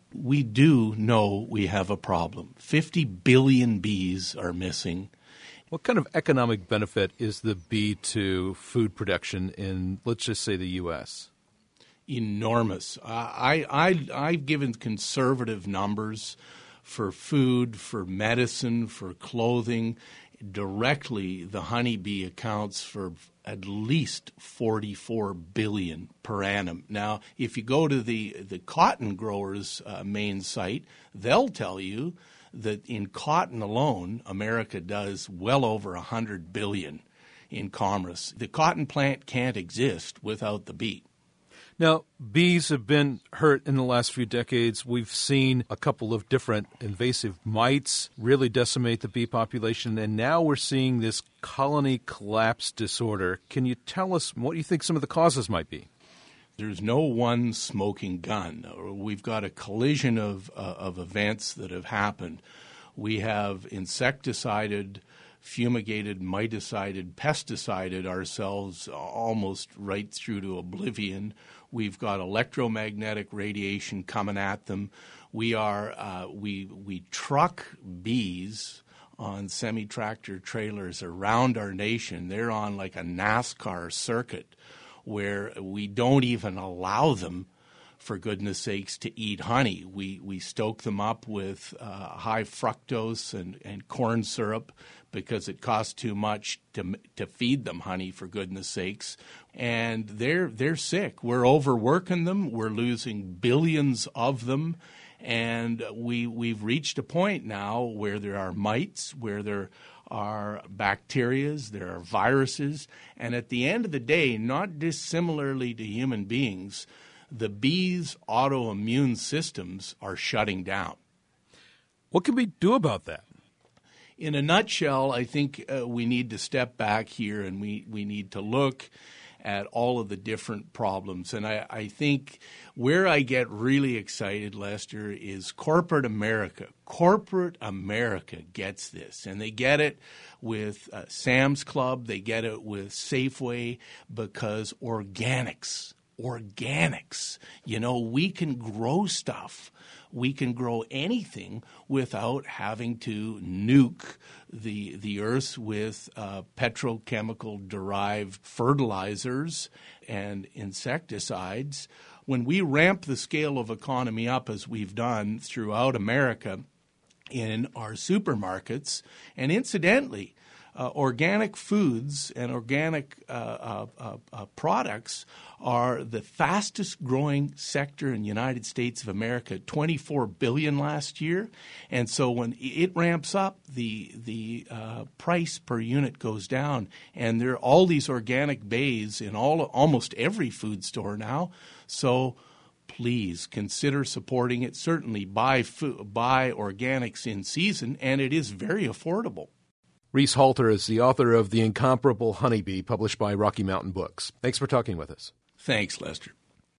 We do know we have a problem. 50 billion bees are missing. What kind of economic benefit is the bee to food production in, let's just say, the U.S.? Enormous. I've given conservative numbers for food, for medicine, for clothing. Directly, the honeybee accounts for at least $44 billion per annum. Now, if you go to the cotton growers' main site, they'll tell you that in cotton alone, America does well over $100 billion in commerce. The cotton plant can't exist without the bee. Now, bees have been hurt in the last few decades. We've seen a couple of different invasive mites really decimate the bee population, and now we're seeing this colony collapse disorder. Can you tell us what you think some of the causes might be? There's no one smoking gun. We've got a collision of events that have happened. We have insecticided, fumigated, miticided, pesticided ourselves almost right through to oblivion. We've got electromagnetic radiation coming at them. We truck bees on semi-tractor trailers around our nation. They're on like a NASCAR circuit where we don't even allow them, for goodness sakes, to eat honey. We stoke them up with high fructose and corn syrup because it costs too much to feed them honey, for goodness sakes. And they're sick. We're overworking them. We're losing billions of them. And we've reached a point now where there are mites, where there are bacterias, there are viruses. And at the end of the day, not dissimilarly to human beings, the bees' autoimmune systems are shutting down. What can we do about that? In a nutshell, I think we need to step back here and we need to look at all of the different problems. And I think where I get really excited, Lester, is corporate America. Corporate America gets this, and they get it with Sam's Club. They get it with Safeway because organics, we can grow stuff. We can grow anything without having to nuke the earth with petrochemical-derived fertilizers and insecticides. When we ramp the scale of economy up, as we've done throughout America in our supermarkets, and incidentally, organic foods and organic products are the fastest growing sector in the United States of America, $24 billion last year. And so when it ramps up, the price per unit goes down. And there are all these organic bays in almost every food store now. So please consider supporting it. Certainly buy organics in season, and it is very affordable. Reese Halter is the author of The Incomparable Honeybee, published by Rocky Mountain Books. Thanks for talking with us. Thanks, Lester.